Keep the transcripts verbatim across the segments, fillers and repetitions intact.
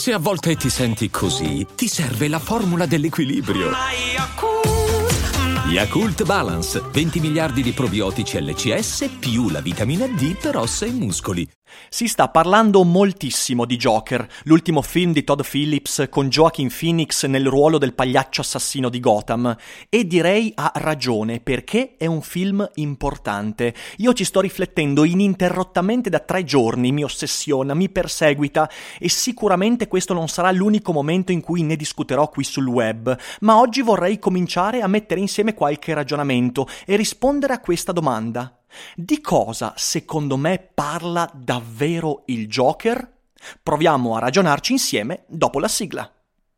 Se a volte ti senti così, ti serve la formula dell'equilibrio. Yakult Balance, venti miliardi di probiotici L C S più la vitamina D per ossa e muscoli. Si sta parlando moltissimo di Joker, l'ultimo film di Todd Phillips con Joaquin Phoenix nel ruolo del pagliaccio assassino di Gotham, e direi ha ragione, perché è un film importante. Io ci sto riflettendo ininterrottamente da tre giorni, mi ossessiona, mi perseguita, e sicuramente questo non sarà l'unico momento in cui ne discuterò qui sul web, ma oggi vorrei cominciare a mettere insieme qualche ragionamento e rispondere a questa domanda. Di cosa, secondo me, parla davvero il Joker? Proviamo a ragionarci insieme dopo la sigla.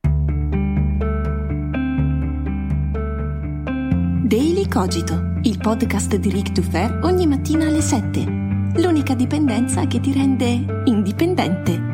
Daily Cogito, il podcast di Rick Dufer ogni mattina alle sette. L'unica dipendenza che ti rende indipendente.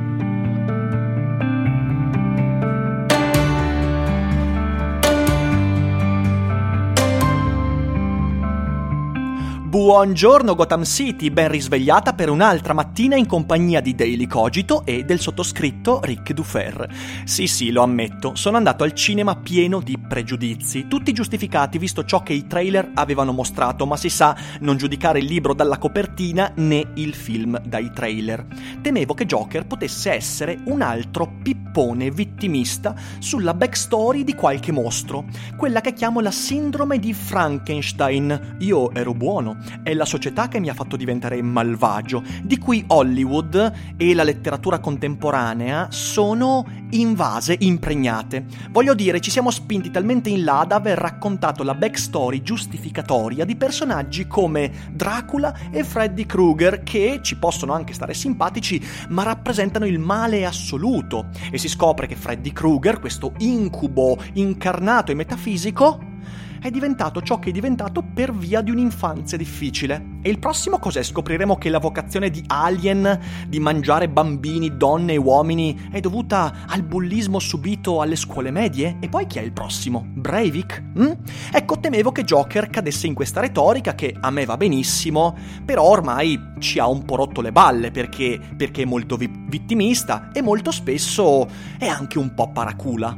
Buongiorno Gotham City, ben risvegliata per un'altra mattina in compagnia di Daily Cogito e del sottoscritto Rick Dufer. Sì sì, lo ammetto, sono andato al cinema pieno di pregiudizi, tutti giustificati visto ciò che i trailer avevano mostrato, ma si sa, non giudicare il libro dalla copertina né il film dai trailer. Temevo che Joker potesse essere un altro pippone vittimista sulla backstory di qualche mostro, quella che chiamo la sindrome di Frankenstein. Io ero buono. È la società che mi ha fatto diventare malvagio, di cui Hollywood e la letteratura contemporanea sono invase, impregnate. Voglio dire, ci siamo spinti talmente in là da aver raccontato la backstory giustificatoria di personaggi come Dracula e Freddy Krueger, che ci possono anche stare simpatici, ma rappresentano il male assoluto. E si scopre che Freddy Krueger, questo incubo incarnato e metafisico, è diventato ciò che è diventato per via di un'infanzia difficile. E il prossimo cos'è? Scopriremo che la vocazione di Alien di mangiare bambini, donne e uomini è dovuta al bullismo subito alle scuole medie? E poi chi è il prossimo? Breivik? Mm? Ecco, temevo che Joker cadesse in questa retorica che a me va benissimo, però ormai ci ha un po' rotto le balle perché, perché è molto vi- vittimista e molto spesso è anche un po' paracula.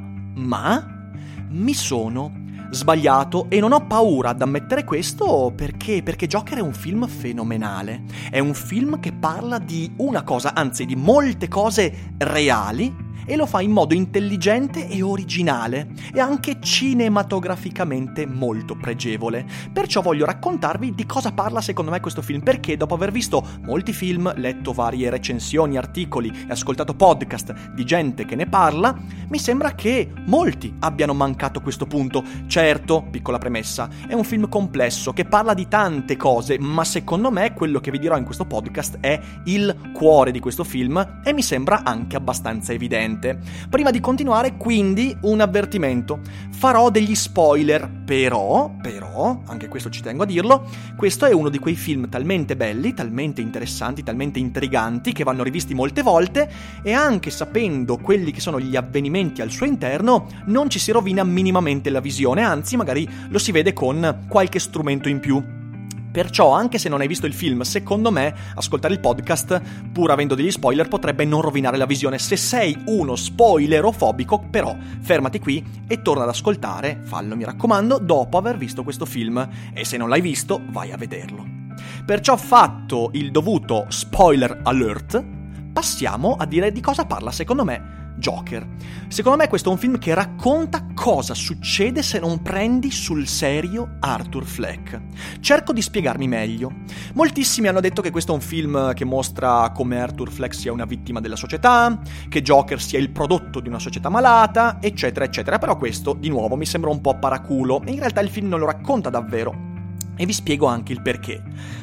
Ma mi sono sbagliato e non ho paura ad ammettere questo perché, perché Joker è un film fenomenale. È un film che parla di una cosa, anzi di molte cose reali, e lo fa in modo intelligente e originale e anche cinematograficamente molto pregevole. Perciò voglio raccontarvi di cosa parla secondo me questo film, perché dopo aver visto molti film, letto varie recensioni, articoli e ascoltato podcast di gente che ne parla, mi sembra che molti abbiano mancato questo punto. Certo, piccola premessa, è un film complesso che parla di tante cose, ma secondo me quello che vi dirò in questo podcast è il cuore di questo film e mi sembra anche abbastanza evidente. Prima di continuare, quindi, un avvertimento. Farò degli spoiler, però, però, anche questo ci tengo a dirlo, questo è uno di quei film talmente belli, talmente interessanti, talmente intriganti, che vanno rivisti molte volte, e anche sapendo quelli che sono gli avvenimenti al suo interno, non ci si rovina minimamente la visione, anzi, magari lo si vede con qualche strumento in più. Perciò, anche se non hai visto il film, secondo me, ascoltare il podcast, pur avendo degli spoiler, potrebbe non rovinare la visione. Se sei uno spoilerofobico, però, fermati qui e torna ad ascoltare, fallo mi raccomando, dopo aver visto questo film. E se non l'hai visto, vai a vederlo. Perciò, fatto il dovuto spoiler alert, passiamo a dire di cosa parla, secondo me, Joker. Secondo me questo è un film che racconta cosa succede se non prendi sul serio Arthur Fleck. Cerco di spiegarmi meglio. Moltissimi hanno detto che questo è un film che mostra come Arthur Fleck sia una vittima della società, che Joker sia il prodotto di una società malata, eccetera eccetera. Però questo, di nuovo, mi sembra un po' paraculo e in realtà il film non lo racconta davvero. E vi spiego anche il perché.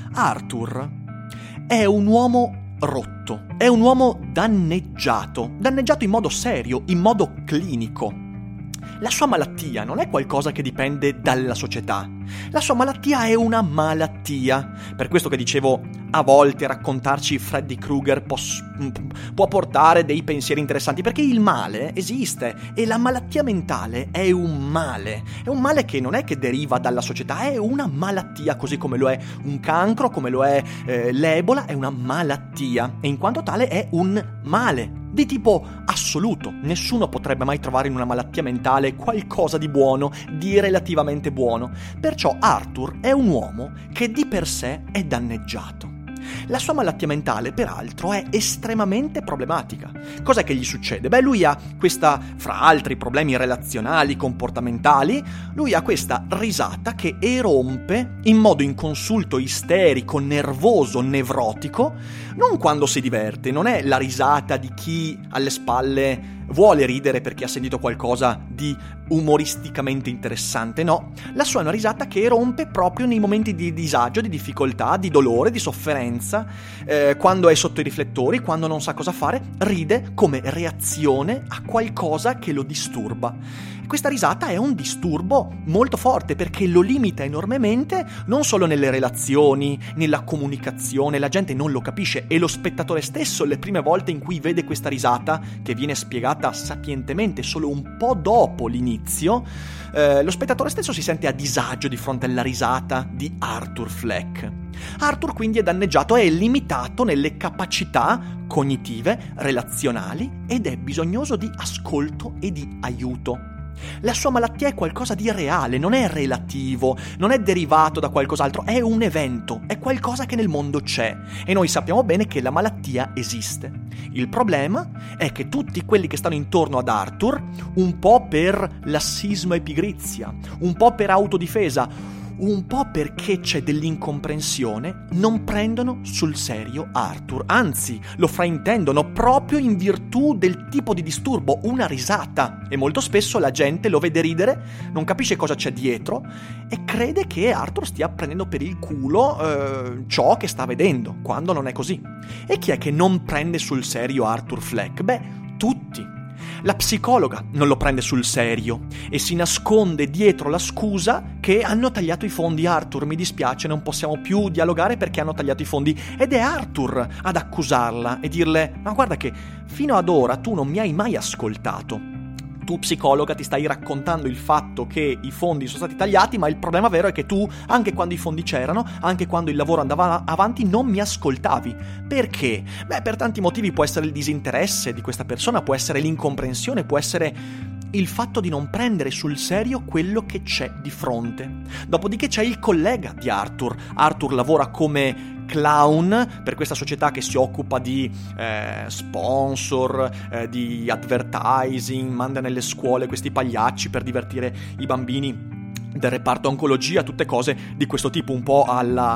Arthur è un uomo rotto, è un uomo danneggiato, danneggiato in modo serio, in modo clinico. La sua malattia non è qualcosa che dipende dalla società. La sua malattia è una malattia. Per questo che dicevo, a volte raccontarci Freddy Krueger può, può portare dei pensieri interessanti, perché il male esiste e la malattia mentale è un male. È un male che non è che deriva dalla società, è una malattia, così come lo è un cancro, come lo è eh, l'Ebola, è una malattia e in quanto tale è un male. di tipo assoluto. Nessuno potrebbe mai trovare in una malattia mentale qualcosa di buono, di relativamente buono. Perciò Arthur è un uomo che di per sé è danneggiato. La sua malattia mentale, peraltro, è estremamente problematica. Cos'è che gli succede? Beh, lui ha questa, fra altri problemi relazionali, comportamentali, lui ha questa risata che erompe in modo inconsulto, isterico, nervoso, nevrotico, non quando si diverte, non è la risata di chi alle spalle vuole ridere perché ha sentito qualcosa di umoristicamente interessante, no. La sua è una risata che erompe proprio nei momenti di disagio, di difficoltà, di dolore, di sofferenza, eh, quando è sotto i riflettori, quando non sa cosa fare, ride come reazione a qualcosa che lo disturba. Questa risata è un disturbo molto forte perché lo limita enormemente non solo nelle relazioni, nella comunicazione, la gente non lo capisce e lo spettatore stesso le prime volte in cui vede questa risata, che viene spiegata sapientemente solo un po' dopo l'inizio, eh, lo spettatore stesso si sente a disagio di fronte alla risata di Arthur Fleck. Arthur quindi è danneggiato, è limitato nelle capacità cognitive, relazionali ed è bisognoso di ascolto e di aiuto. La sua malattia è qualcosa di reale, non è relativo, non è derivato da qualcos'altro, è un evento, è qualcosa che nel mondo c'è e noi sappiamo bene che la malattia esiste. Il problema è che tutti quelli che stanno intorno ad Arthur, un po' per lassismo e pigrizia, un po' per autodifesa, un po' perché c'è dell'incomprensione, non prendono sul serio Arthur, anzi lo fraintendono proprio in virtù del tipo di disturbo, una risata, e molto spesso la gente lo vede ridere, non capisce cosa c'è dietro e crede che Arthur stia prendendo per il culo eh, ciò che sta vedendo, quando non è così. E chi è che non prende sul serio Arthur Fleck? Beh, tutti. La psicologa non lo prende sul serio e si nasconde dietro la scusa che hanno tagliato i fondi. Arthur, mi dispiace, non possiamo più dialogare perché hanno tagliato i fondi. Ed è Arthur ad accusarla e dirle: ma guarda che fino ad ora tu non mi hai mai ascoltato. Tu psicologa ti stai raccontando il fatto che i fondi sono stati tagliati, ma il problema vero è che tu, anche quando i fondi c'erano, anche quando il lavoro andava avanti, non mi ascoltavi. Perché? Beh, per tanti motivi. Può essere il disinteresse di questa persona, può essere l'incomprensione, può essere il fatto di non prendere sul serio quello che c'è di fronte. Dopodiché c'è il collega di Arthur. Arthur lavora come clown per questa società che si occupa di eh, sponsor, eh, di advertising, manda nelle scuole questi pagliacci per divertire i bambini del reparto oncologia, tutte cose di questo tipo, un po' alla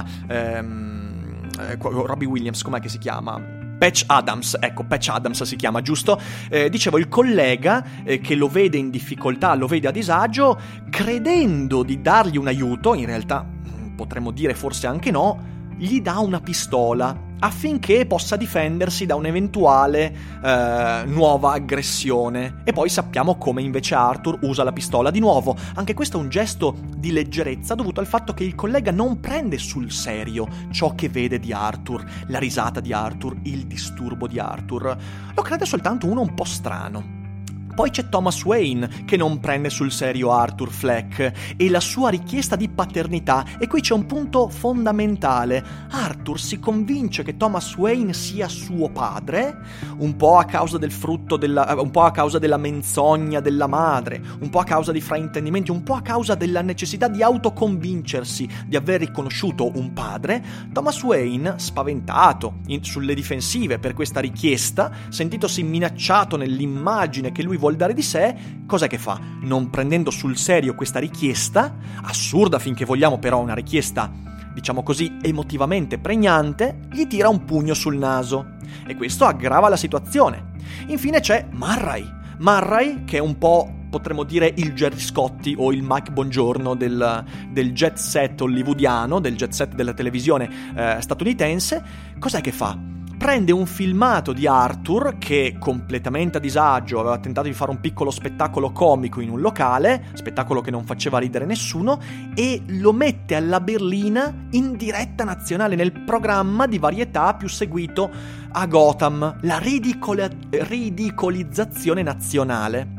ehm, eh, Robbie Williams, com'è che si chiama? Patch Adams, ecco, Patch Adams si chiama, giusto? Eh, dicevo, il collega eh, che lo vede in difficoltà, lo vede a disagio, credendo di dargli un aiuto, in realtà potremmo dire forse anche no, gli dà una pistola affinché possa difendersi da un'eventuale eh, nuova aggressione. E poi sappiamo come invece Arthur usa la pistola di nuovo. Anche questo è un gesto di leggerezza dovuto al fatto che il collega non prende sul serio ciò che vede di Arthur, la risata di Arthur, il disturbo di Arthur. Lo crede soltanto uno un po' strano. Poi c'è Thomas Wayne che non prende sul serio Arthur Fleck e la sua richiesta di paternità, e qui c'è un punto fondamentale. Arthur si convince che Thomas Wayne sia suo padre, un po' a causa del frutto della, un po' a causa della menzogna della madre, un po' a causa di fraintendimenti, un po' a causa della necessità di autoconvincersi di aver riconosciuto un padre. Thomas Wayne, spaventato, in, sulle difensive per questa richiesta, sentitosi minacciato nell'immagine che lui vuole dare di sé, cos'è che fa? Non prendendo sul serio questa richiesta, assurda finché vogliamo, però una richiesta, diciamo così, emotivamente pregnante, gli tira un pugno sul naso. E questo aggrava la situazione. Infine c'è Murray. Murray, che è un po', potremmo dire, il Gerry Scotti o il Mike Bongiorno del, del jet set hollywoodiano, del jet set della televisione eh, statunitense. Cos'è che fa? Prende un filmato di Arthur che, completamente a disagio, aveva tentato di fare un piccolo spettacolo comico in un locale, spettacolo che non faceva ridere nessuno, e lo mette alla berlina in diretta nazionale nel programma di varietà più seguito a Gotham, la ridicol- ridicolizzazione nazionale.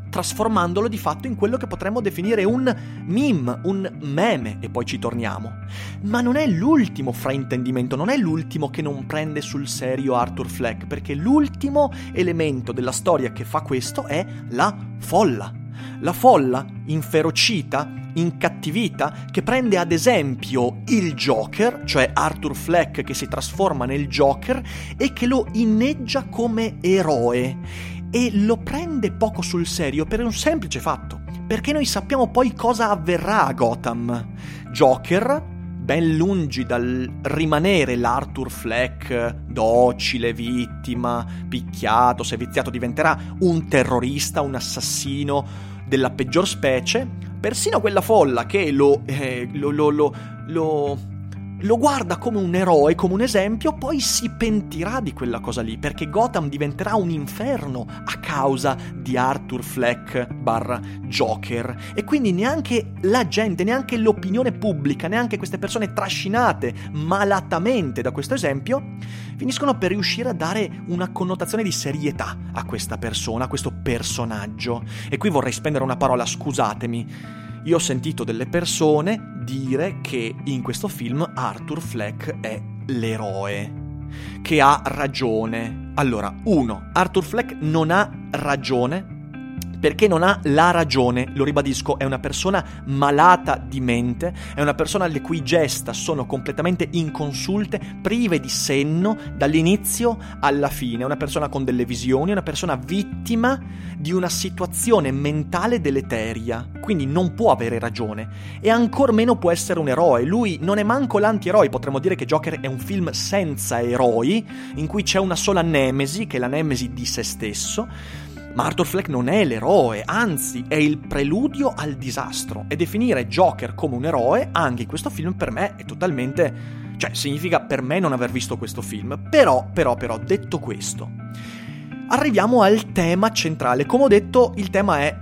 trasformandolo di fatto in quello che potremmo definire un meme, un meme, e poi ci torniamo. Ma non è l'ultimo fraintendimento, non è l'ultimo che non prende sul serio Arthur Fleck, perché l'ultimo elemento della storia che fa questo è la folla. La folla inferocita, incattivita, che prende ad esempio il Joker, cioè Arthur Fleck che si trasforma nel Joker e che lo inneggia come eroe. E lo prende poco sul serio per un semplice fatto, perché noi sappiamo poi cosa avverrà a Gotham. Joker, ben lungi dal rimanere l'Arthur Fleck docile, vittima, picchiato, seviziato, diventerà un terrorista, un assassino della peggior specie. Persino quella folla che lo, eh, lo, lo, lo, lo lo guarda come un eroe, come un esempio, poi si pentirà di quella cosa lì, perché Gotham diventerà un inferno a causa di Arthur Fleck barra Joker. E quindi neanche la gente, neanche l'opinione pubblica, neanche queste persone trascinate malatamente da questo esempio, finiscono per riuscire a dare una connotazione di serietà a questa persona, a questo personaggio. E qui vorrei spendere una parola, scusatemi. Io ho sentito delle persone dire che in questo film Arthur Fleck è l'eroe, che ha ragione. Allora, uno, Arthur Fleck non ha ragione perché non ha la ragione, lo ribadisco, è una persona malata di mente, è una persona le cui gesta sono completamente inconsulte, prive di senno dall'inizio alla fine, è una persona con delle visioni, è una persona vittima di una situazione mentale deleteria, quindi non può avere ragione e ancor meno può essere un eroe. Lui non è manco l'antieroe, potremmo dire che Joker è un film senza eroi, in cui c'è una sola nemesi, che è la nemesi di se stesso. Ma Arthur Fleck non è l'eroe, anzi è il preludio al disastro, e definire Joker come un eroe anche in questo film per me è totalmente, cioè significa per me non aver visto questo film. Però, però, però, detto questo, arriviamo al tema centrale. Come ho detto, il tema è: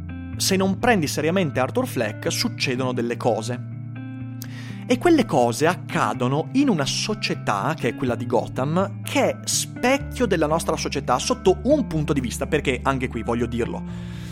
se non prendi seriamente Arthur Fleck succedono delle cose. E quelle cose accadono in una società, che è quella di Gotham, che è specchio della nostra società sotto un punto di vista, perché anche qui voglio dirlo,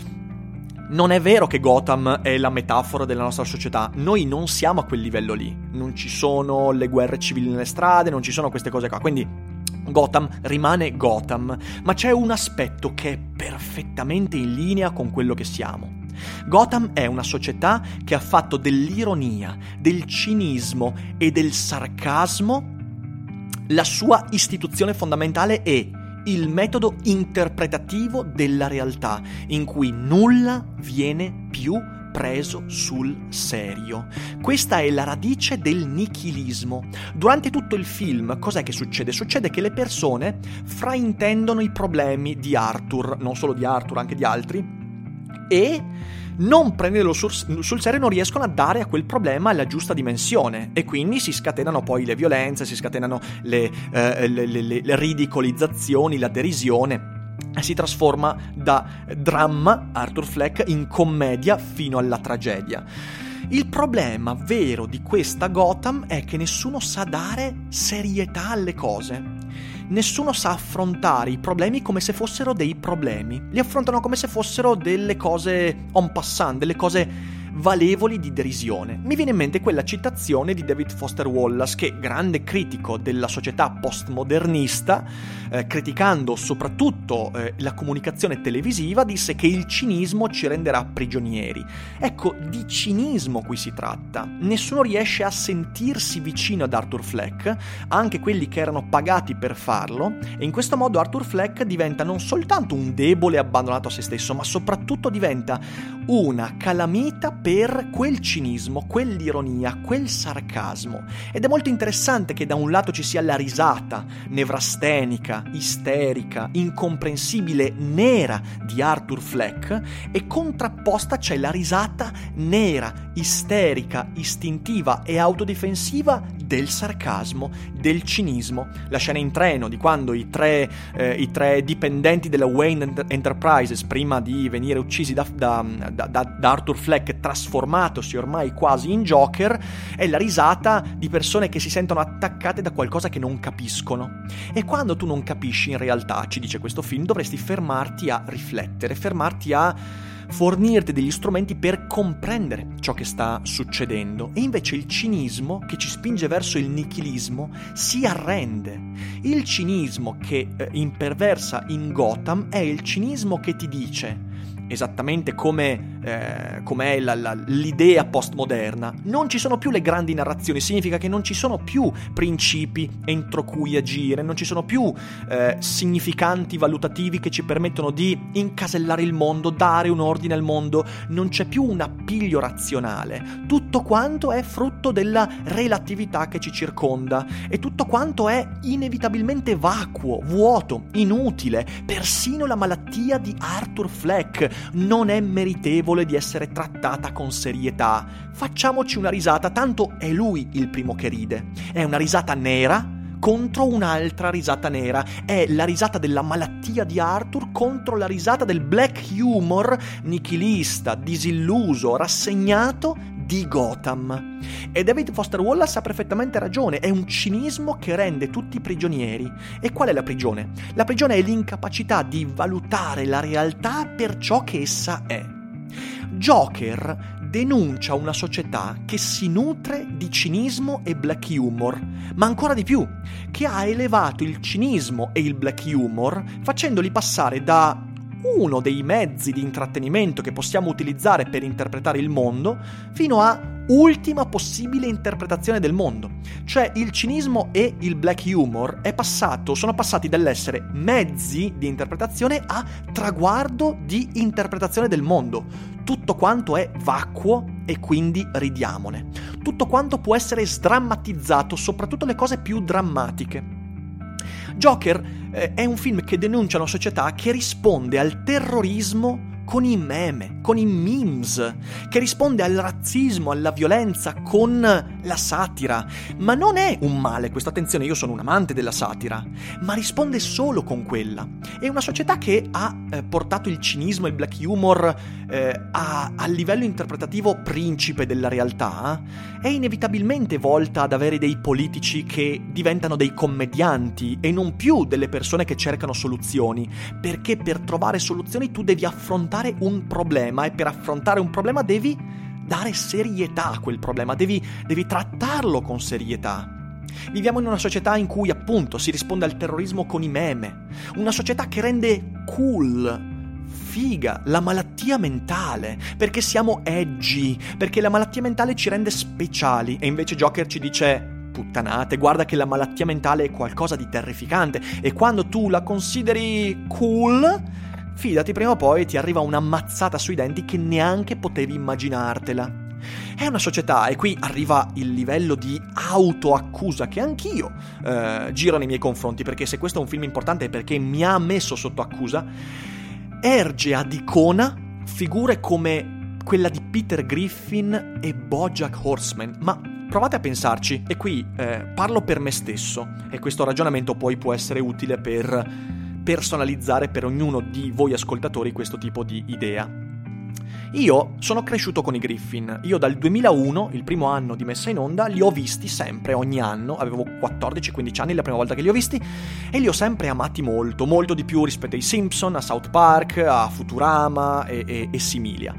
non è vero che Gotham è la metafora della nostra società, noi non siamo a quel livello lì, non ci sono le guerre civili nelle strade, non ci sono queste cose qua, quindi Gotham rimane Gotham, ma c'è un aspetto che è perfettamente in linea con quello che siamo. Gotham è una società che ha fatto dell'ironia, del cinismo e del sarcasmo la sua istituzione fondamentale e il metodo interpretativo della realtà, in cui nulla viene più preso sul serio. Questa è la radice del nichilismo. Durante tutto il film, cos'è che succede? Succede che le persone fraintendono i problemi di Arthur, non solo di Arthur, anche di altri, e non prenderlo sul, sul serio, non riescono a dare a quel problema la giusta dimensione, e quindi si scatenano poi le violenze, si scatenano le, eh, le, le, le ridicolizzazioni, la derisione, e si trasforma da dramma Arthur Fleck in commedia fino alla tragedia. Il problema vero di questa Gotham è che nessuno sa dare serietà alle cose. Nessuno sa affrontare i problemi come se fossero dei problemi. Li affrontano come se fossero delle cose en passant, delle cose valevoli di derisione. Mi viene in mente quella citazione di David Foster Wallace, che, grande critico della società postmodernista, eh, criticando soprattutto eh, la comunicazione televisiva, disse che il cinismo ci renderà prigionieri. Ecco, di cinismo qui si tratta. Nessuno riesce a sentirsi vicino ad Arthur Fleck, anche quelli che erano pagati per farlo, e in questo modo Arthur Fleck diventa non soltanto un debole abbandonato a se stesso, ma soprattutto diventa una calamita per quel cinismo, quell'ironia, quel sarcasmo. Ed è molto interessante che da un lato ci sia la risata nevrastenica, isterica, incomprensibile, nera di Arthur Fleck, e contrapposta c'è la risata nera, isterica, istintiva e autodifensiva del sarcasmo, del cinismo. La scena in treno di quando i tre, eh, i tre dipendenti della Wayne Enterprises, prima di venire uccisi da, da, da, da Arthur Fleck, trasformatosi ormai quasi in Joker, è la risata di persone che si sentono attaccate da qualcosa che non capiscono. E quando tu non capisci in realtà, ci dice questo film, dovresti fermarti a riflettere, fermarti a fornirti degli strumenti per comprendere ciò che sta succedendo. E invece il cinismo, che ci spinge verso il nichilismo, si arrende. Il cinismo che eh, imperversa in Gotham è il cinismo che ti dice, esattamente come eh, com'è la, la, l'idea postmoderna, non ci sono più le grandi narrazioni, significa che non ci sono più principi entro cui agire, non ci sono più eh, significanti valutativi che ci permettono di incasellare il mondo, dare un ordine al mondo, non c'è più un appiglio razionale, tutto quanto è frutto della relatività che ci circonda e tutto quanto è inevitabilmente vacuo, vuoto, inutile. Persino la malattia di Arthur Fleck non è meritevole di essere trattata con serietà. Facciamoci una risata, tanto è lui il primo che ride. È una risata nera contro un'altra risata nera. È la risata della malattia di Arthur contro la risata del black humor nichilista, disilluso, rassegnato di Gotham. E David Foster Wallace ha perfettamente ragione, è un cinismo che rende tutti prigionieri. E qual è la prigione? La prigione è l'incapacità di valutare la realtà per ciò che essa è. Joker denuncia una società che si nutre di cinismo e black humor, ma ancora di più, che ha elevato il cinismo e il black humor facendoli passare da uno dei mezzi di intrattenimento che possiamo utilizzare per interpretare il mondo fino a ultima possibile interpretazione del mondo. Cioè il cinismo e il black humor è passato, sono passati dall'essere mezzi di interpretazione a traguardo di interpretazione del mondo. Tutto quanto è vacuo e quindi ridiamone. Tutto quanto può essere sdrammatizzato, soprattutto le cose più drammatiche. Joker eh, è un film che denuncia una società che risponde al terrorismo con i meme, con i memes, che risponde al razzismo, alla violenza con la satira. Ma non è un male questo, attenzione, io sono un amante della satira, ma risponde solo con quella. È una società che ha eh, portato il cinismo e il black humor eh, a, a livello interpretativo principe della realtà, è inevitabilmente volta ad avere dei politici che diventano dei commedianti e non più delle persone che cercano soluzioni, perché per trovare soluzioni tu devi affrontare un problema e per affrontare un problema devi dare serietà a quel problema, devi, devi trattarlo con serietà. Viviamo in una società in cui appunto si risponde al terrorismo con i meme, una società che rende cool, figa, la malattia mentale, perché siamo edgy, perché la malattia mentale ci rende speciali, e invece Joker ci dice: puttanate, guarda che la malattia mentale è qualcosa di terrificante e quando tu la consideri cool, fidati, prima o poi ti arriva una mazzata sui denti che neanche potevi immaginartela. È una società, e qui arriva il livello di autoaccusa che anch'io eh, giro nei miei confronti, perché se questo è un film importante è perché mi ha messo sotto accusa, erge ad icona figure come quella di Peter Griffin e BoJack Horseman, ma provate a pensarci, e qui eh, parlo per me stesso, e questo ragionamento poi può essere utile per personalizzare per ognuno di voi ascoltatori questo tipo di idea. Io sono cresciuto con i Griffin, io dal duemilauno, il primo anno di messa in onda, li ho visti sempre, ogni anno, avevo quattordici quindici anni la prima volta che li ho visti, e li ho sempre amati molto, molto di più rispetto ai Simpson, a South Park, a Futurama e, e, e similia.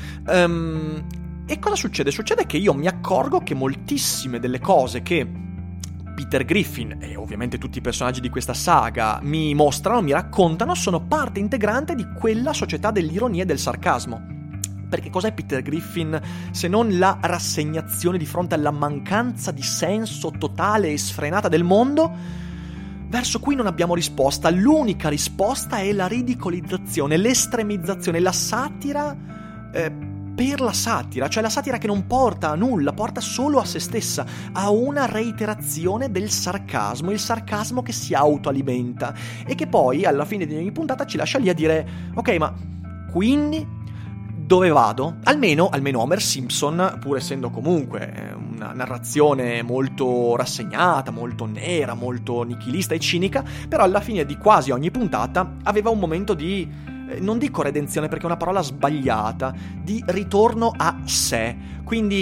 Um, e cosa succede? Succede che io mi accorgo che moltissime delle cose che Peter Griffin e ovviamente tutti i personaggi di questa saga mi mostrano, mi raccontano, sono parte integrante di quella società dell'ironia e del sarcasmo. Perché cos'è Peter Griffin se non la rassegnazione di fronte alla mancanza di senso totale e sfrenata del mondo, verso cui non abbiamo risposta? L'unica risposta è la ridicolizzazione, l'estremizzazione, la satira eh, per la satira, cioè la satira che non porta a nulla, porta solo a se stessa, a una reiterazione del sarcasmo, il sarcasmo che si autoalimenta e che poi alla fine di ogni puntata ci lascia lì a dire: ok, ma quindi dove vado? Almeno, almeno Homer Simpson, pur essendo comunque una narrazione molto rassegnata, molto nera, molto nichilista e cinica, però alla fine di quasi ogni puntata aveva un momento di, non dico redenzione perché è una parola sbagliata, di ritorno a sé, quindi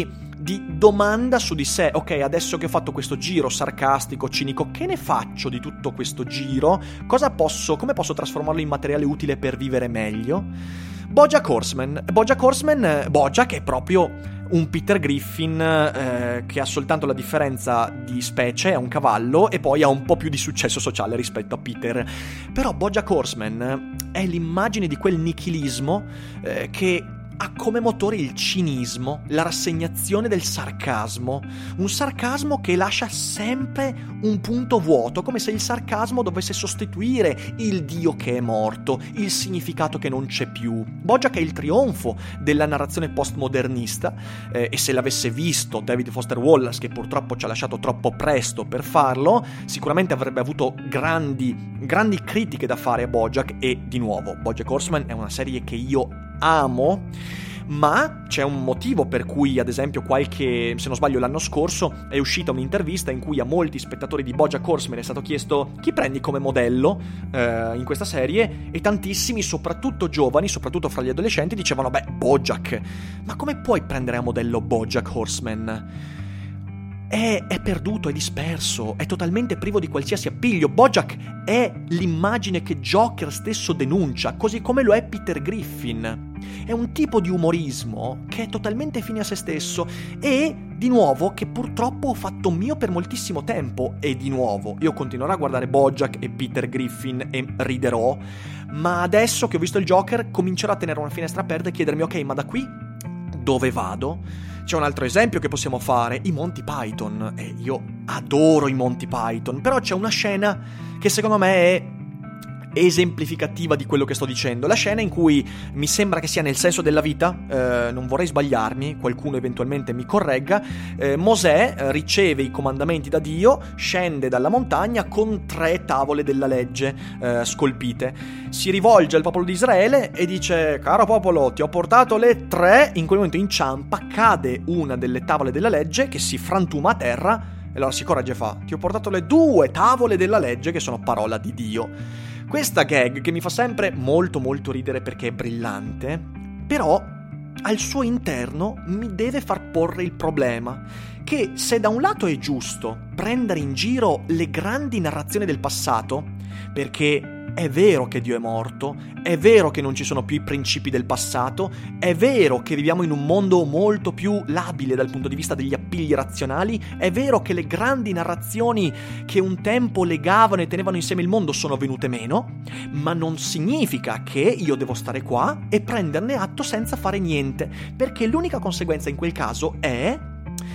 di domanda su di sé. Ok, adesso che ho fatto questo giro sarcastico, cinico, che ne faccio di tutto questo giro? Cosa posso, come posso trasformarlo in materiale utile per vivere meglio? BoJack Horseman. BoJack Horseman, BoJack è proprio un Peter Griffin eh, che ha soltanto la differenza di specie, è un cavallo, e poi ha un po' più di successo sociale rispetto a Peter. Però BoJack Horseman è l'immagine di quel nichilismo eh, che ha come motore il cinismo, la rassegnazione del sarcasmo, un sarcasmo che lascia sempre un punto vuoto, come se il sarcasmo dovesse sostituire il Dio che è morto, il significato che non c'è più. BoJack è il trionfo della narrazione postmodernista eh, e se l'avesse visto David Foster Wallace, che purtroppo ci ha lasciato troppo presto per farlo, sicuramente avrebbe avuto grandi, grandi critiche da fare a BoJack. E di nuovo, BoJack Horseman è una serie che io amo, ma c'è un motivo per cui, ad esempio, qualche, se non sbaglio l'anno scorso, è uscita un'intervista in cui a molti spettatori di BoJack Horseman è stato chiesto chi prendi come modello eh, in questa serie, e tantissimi, soprattutto giovani, soprattutto fra gli adolescenti, dicevano beh, BoJack. Ma come puoi prendere a modello BoJack Horseman? È, è perduto, è disperso, è totalmente privo di qualsiasi appiglio. BoJack è l'immagine che Joker stesso denuncia, così come lo è Peter Griffin. È un tipo di umorismo che è totalmente fine a se stesso e, di nuovo, che purtroppo ho fatto mio per moltissimo tempo. E di nuovo, io continuerò a guardare BoJack e Peter Griffin e riderò, ma adesso che ho visto il Joker comincerò a tenere una finestra aperta e chiedermi ok, ma da qui dove vado? C'è un altro esempio che possiamo fare, i Monty Python, e io adoro i Monty Python, però c'è una scena che secondo me è esemplificativa di quello che sto dicendo, la scena in cui mi sembra che sia nel senso della vita, eh, non vorrei sbagliarmi, qualcuno eventualmente mi corregga, eh, Mosè riceve i comandamenti da Dio, scende dalla montagna con tre tavole della legge eh, scolpite, si rivolge al popolo di Israele e dice caro popolo, ti ho portato le tre, in quel momento inciampa, cade una delle tavole della legge che si frantuma a terra e allora si corregge e fa ti ho portato le due tavole della legge che sono parola di Dio. Questa gag che mi fa sempre molto molto ridere perché è brillante, però al suo interno mi deve far porre il problema che se da un lato è giusto prendere in giro le grandi narrazioni del passato, perché è vero che Dio è morto, è vero che non ci sono più i principi del passato, è vero che viviamo in un mondo molto più labile dal punto di vista degli appigli razionali, è vero che le grandi narrazioni che un tempo legavano e tenevano insieme il mondo sono venute meno, ma non significa che io devo stare qua e prenderne atto senza fare niente, perché l'unica conseguenza in quel caso è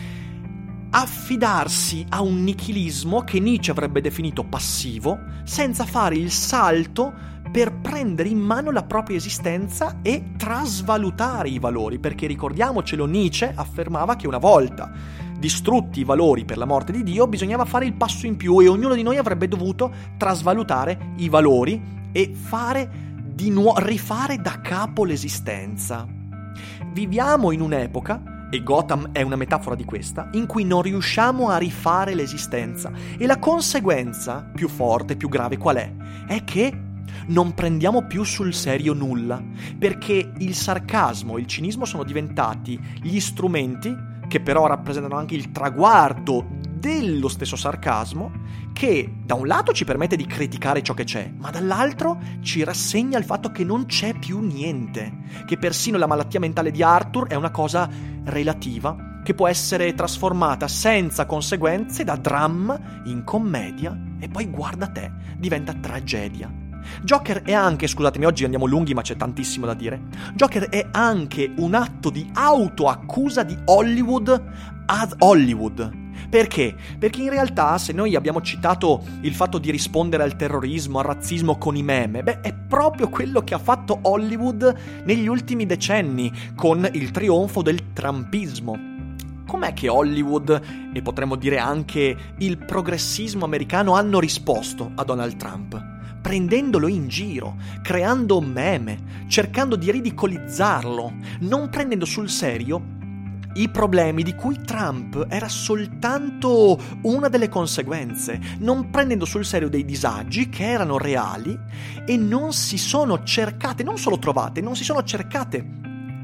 affidarsi a un nichilismo che Nietzsche avrebbe definito passivo, senza fare il salto per prendere in mano la propria esistenza e trasvalutare i valori, perché ricordiamocelo, Nietzsche affermava che una volta distrutti i valori per la morte di Dio bisognava fare il passo in più e ognuno di noi avrebbe dovuto trasvalutare i valori e fare di nuovo, rifare da capo l'esistenza. Viviamo in un'epoca, e Gotham è una metafora di questa, in cui non riusciamo a rifare l'esistenza. E la conseguenza più forte, più grave qual è? È che non prendiamo più sul serio nulla, perché il sarcasmo e il cinismo sono diventati gli strumenti, che però rappresentano anche il traguardo dello stesso sarcasmo, che da un lato ci permette di criticare ciò che c'è, ma dall'altro ci rassegna il fatto che non c'è più niente, che persino la malattia mentale di Arthur è una cosa relativa, che può essere trasformata senza conseguenze da dramma in commedia e poi guarda te, diventa tragedia. Joker è anche, scusatemi, oggi andiamo lunghi ma c'è tantissimo da dire, Joker è anche un atto di autoaccusa di Hollywood ad Hollywood. Perché? Perché in realtà, se noi abbiamo citato il fatto di rispondere al terrorismo, al razzismo con i meme, beh, è proprio quello che ha fatto Hollywood negli ultimi decenni, con il trionfo del trumpismo. Com'è che Hollywood, e potremmo dire anche il progressismo americano, hanno risposto a Donald Trump? Prendendolo in giro, creando meme, cercando di ridicolizzarlo, non prendendo sul serio i problemi di cui Trump era soltanto una delle conseguenze, non prendendo sul serio dei disagi che erano reali e non si sono cercate, non solo trovate, non si sono cercate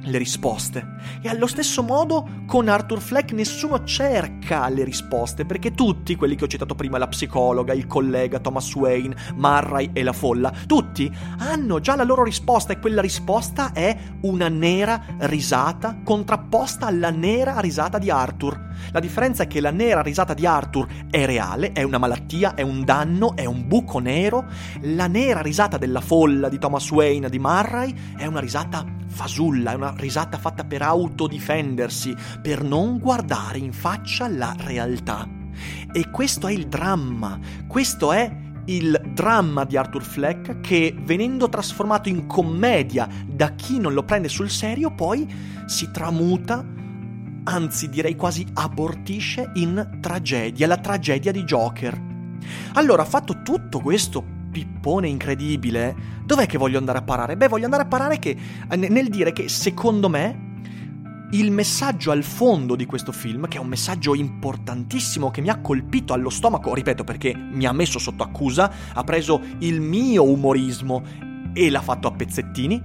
le risposte. E allo stesso modo con Arthur Fleck nessuno cerca le risposte, perché tutti, quelli che ho citato prima, la psicologa, il collega, Thomas Wayne, Murray e la folla, tutti hanno già la loro risposta, e quella risposta è una nera risata contrapposta alla nera risata di Arthur. La differenza è che la nera risata di Arthur è reale, è una malattia, è un danno, è un buco nero. La nera risata della folla di Thomas Wayne, di Murray, è una risata fasulla, è una risata fatta per autodifendersi, per non guardare in faccia la realtà. E questo è il dramma, questo è il dramma di Arthur Fleck, che venendo trasformato in commedia da chi non lo prende sul serio, poi si tramuta, anzi direi quasi abortisce, in tragedia, la tragedia di Joker. Allora, fatto tutto questo pippone incredibile, dov'è che voglio andare a parare? Beh, voglio andare a parare che, nel dire che secondo me il messaggio al fondo di questo film, che è un messaggio importantissimo, che mi ha colpito allo stomaco, ripeto, perché mi ha messo sotto accusa, ha preso il mio umorismo e l'ha fatto a pezzettini,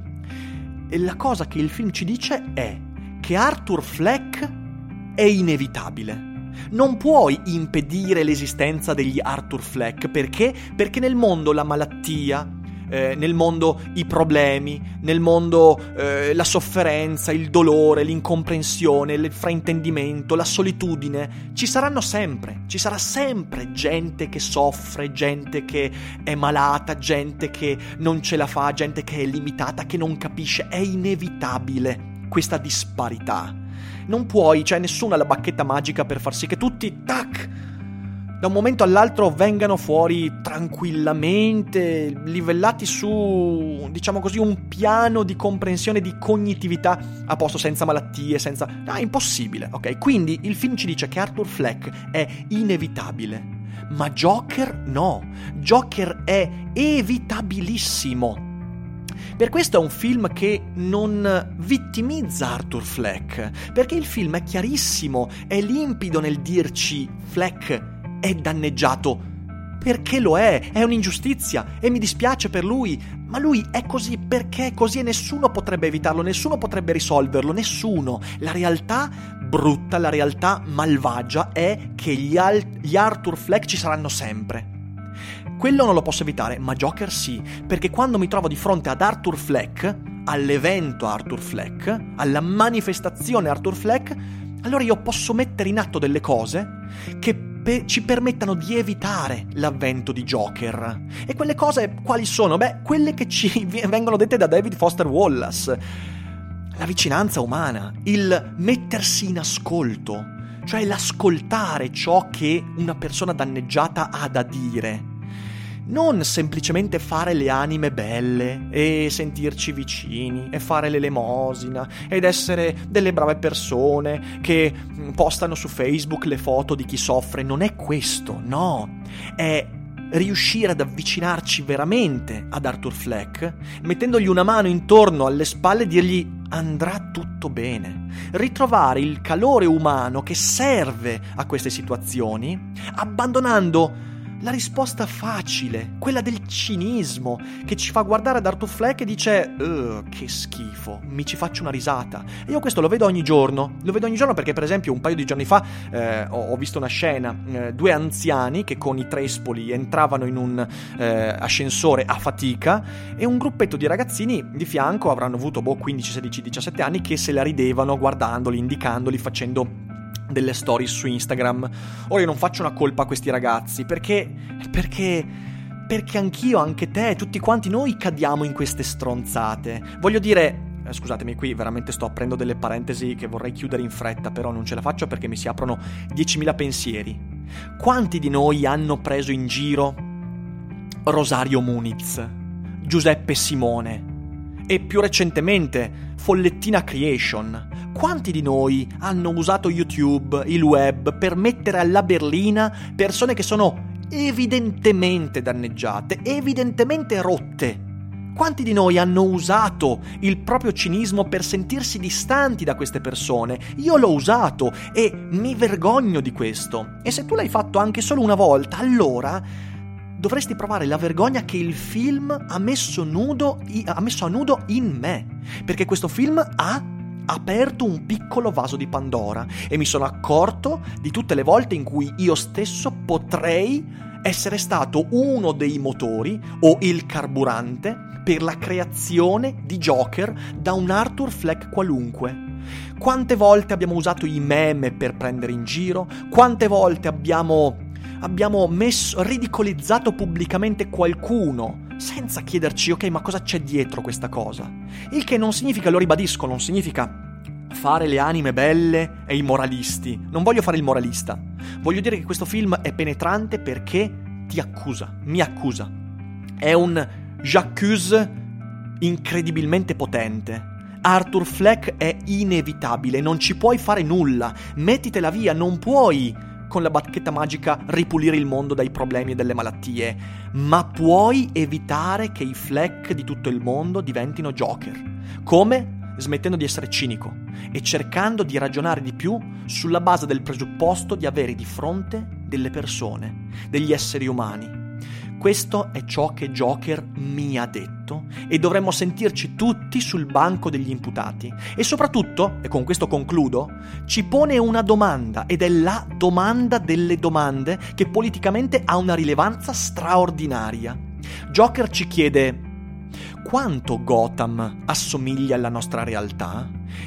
e la cosa che il film ci dice è che Arthur Fleck è inevitabile. Non puoi impedire l'esistenza degli Arthur Fleck, perché? Perché nel mondo la malattia, eh, nel mondo i problemi, nel mondo eh, la sofferenza, il dolore, l'incomprensione, il fraintendimento, la solitudine, ci saranno sempre, ci sarà sempre gente che soffre, gente che è malata, gente che non ce la fa, gente che è limitata, che non capisce. È inevitabile questa disparità. Non puoi, cioè nessuno ha la bacchetta magica per far sì che tutti, tac, da un momento all'altro vengano fuori tranquillamente, livellati su, diciamo così, un piano di comprensione, di cognitività a posto, senza malattie, senza... No, è impossibile, ok? Quindi il film ci dice che Arthur Fleck è inevitabile, ma Joker no. Joker è evitabilissimo. Per questo è un film che non vittimizza Arthur Fleck, perché il film è chiarissimo, è limpido nel dirci Fleck è danneggiato, perché lo è, è un'ingiustizia e mi dispiace per lui, ma lui è così perché è così e nessuno potrebbe evitarlo, nessuno potrebbe risolverlo, nessuno. La realtà brutta, la realtà malvagia è che gli, Al- gli Arthur Fleck ci saranno sempre. Quello non lo posso evitare, ma Joker sì, perché quando mi trovo di fronte ad Arthur Fleck, all'evento Arthur Fleck, alla manifestazione Arthur Fleck, allora io posso mettere in atto delle cose che pe- ci permettano di evitare l'avvento di Joker. E quelle cose quali sono? Beh, quelle che ci vengono dette da David Foster Wallace. La vicinanza umana, il mettersi in ascolto, cioè l'ascoltare ciò che una persona danneggiata ha da dire. Non semplicemente fare le anime belle e sentirci vicini e fare l'elemosina ed essere delle brave persone che postano su Facebook le foto di chi soffre. Non è questo, no. È riuscire ad avvicinarci veramente ad Arthur Fleck, mettendogli una mano intorno alle spalle e dirgli andrà tutto bene. Ritrovare il calore umano che serve a queste situazioni, abbandonando la risposta facile, quella del cinismo, che ci fa guardare ad Arthur Fleck e dice uh, che schifo, mi ci faccio una risata. E io questo lo vedo ogni giorno, lo vedo ogni giorno perché per esempio un paio di giorni fa eh, ho, ho visto una scena, eh, due anziani che con i trespoli entravano in un eh, ascensore a fatica e un gruppetto di ragazzini di fianco avranno avuto boh, quindici, sedici, diciassette anni che se la ridevano guardandoli, indicandoli, facendo delle stories su Instagram. Ora io non faccio una colpa a questi ragazzi perché perché perché anch'io, anche te, tutti quanti noi cadiamo in queste stronzate. Voglio dire, eh, scusatemi, qui veramente sto aprendo delle parentesi che vorrei chiudere in fretta, però non ce la faccio perché mi si aprono diecimila pensieri. Quanti di noi hanno preso in giro Rosario Muniz, Giuseppe Simone e più recentemente Follettina Creation? Quanti di noi hanno usato YouTube, il web, per mettere alla berlina persone che sono evidentemente danneggiate, evidentemente rotte? Quanti di noi hanno usato il proprio cinismo per sentirsi distanti da queste persone? Io l'ho usato e mi vergogno di questo. E se tu l'hai fatto anche solo una volta, allora dovresti provare la vergogna che il film ha messo nudo, ha messo a nudo in me, perché questo film ha aperto un piccolo vaso di Pandora e mi sono accorto di tutte le volte in cui io stesso potrei essere stato uno dei motori o il carburante per la creazione di Joker da un Arthur Fleck qualunque. Quante volte abbiamo usato i meme per prendere in giro, quante volte abbiamo, abbiamo messo, ridicolizzato pubblicamente qualcuno senza chiederci, ok, ma cosa c'è dietro questa cosa? Il che non significa, lo ribadisco, non significa fare le anime belle e i moralisti. Non voglio fare il moralista. Voglio dire che questo film è penetrante perché ti accusa, mi accusa. È un j'accuse incredibilmente potente. Arthur Fleck è inevitabile, non ci puoi fare nulla. Mettitela via, non puoi con la bacchetta magica ripulire il mondo dai problemi e dalle malattie, ma puoi evitare che i Fleck di tutto il mondo diventino Joker. Come? Smettendo di essere cinico e cercando di ragionare di più sulla base del presupposto di avere di fronte delle persone, degli esseri umani. Questo è ciò che Joker mi ha detto e dovremmo sentirci tutti sul banco degli imputati. E soprattutto, e con questo concludo, ci pone una domanda, ed è la domanda delle domande che politicamente ha una rilevanza straordinaria. Joker ci chiede: quanto Gotham assomiglia alla nostra realtà?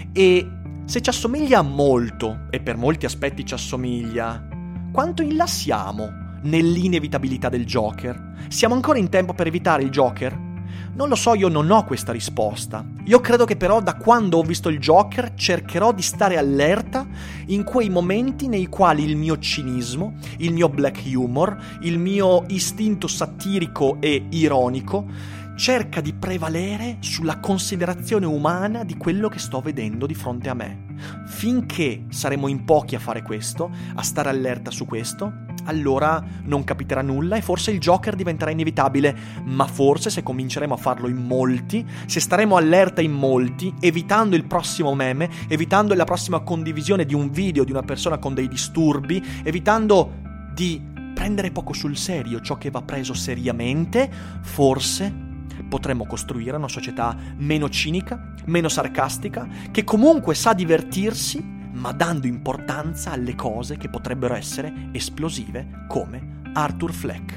E se ci assomiglia molto, e per molti aspetti ci assomiglia, quanto in là siamo nell'inevitabilità del Joker? Siamo ancora in tempo per evitare il Joker? Non lo so, io non ho questa risposta. Io credo che però da quando ho visto il Joker cercherò di stare allerta in quei momenti nei quali il mio cinismo, il mio black humor, il mio istinto satirico e ironico cerca di prevalere sulla considerazione umana di quello che sto vedendo di fronte a me. Finché saremo in pochi a fare questo, a stare allerta su questo, allora non capiterà nulla e forse il Joker diventerà inevitabile, ma forse se cominceremo a farlo in molti, se staremo allerta in molti, evitando il prossimo meme, evitando la prossima condivisione di un video di una persona con dei disturbi, evitando di prendere poco sul serio ciò che va preso seriamente, forse potremmo costruire una società meno cinica, meno sarcastica, che comunque sa divertirsi, ma dando importanza alle cose che potrebbero essere esplosive, come Arthur Fleck.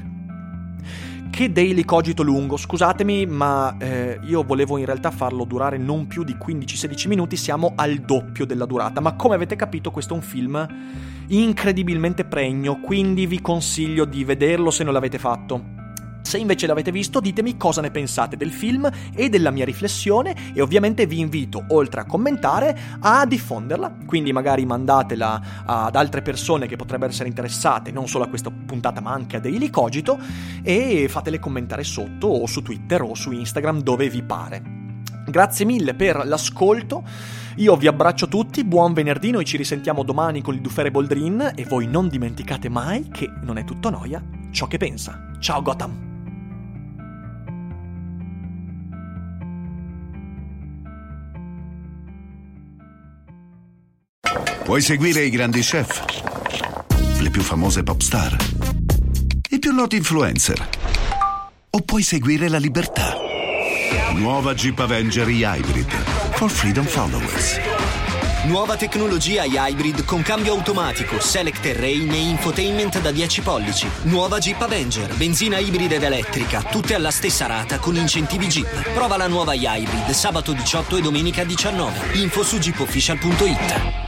Che Daily Cogito lungo, scusatemi, ma eh, io volevo in realtà farlo durare non più di quindici sedici minuti, siamo al doppio della durata, ma come avete capito questo è un film incredibilmente pregno, quindi vi consiglio di vederlo se non l'avete fatto. Se invece l'avete visto, ditemi cosa ne pensate del film e della mia riflessione e ovviamente vi invito, oltre a commentare, a diffonderla, quindi magari mandatela ad altre persone che potrebbero essere interessate non solo a questa puntata ma anche a Daily Cogito e fatele commentare sotto o su Twitter o su Instagram dove vi pare. Grazie mille per l'ascolto, io vi abbraccio tutti, buon venerdì, noi ci risentiamo domani con il Dufer e Boldrin e voi non dimenticate mai che non è tutto noia ciò che pensa. Ciao Gotham! Vuoi seguire i grandi chef, le più famose pop star, i più noti influencer, o puoi seguire la libertà? Nuova Jeep Avenger Hybrid for Freedom Followers. Nuova tecnologia Hybrid con cambio automatico, Select Terrain e infotainment da dieci pollici. Nuova Jeep Avenger, benzina ibrida ed elettrica, tutte alla stessa rata con incentivi Jeep. Prova la nuova Hybrid sabato diciotto e domenica diciannove. Info su jeep official punto it.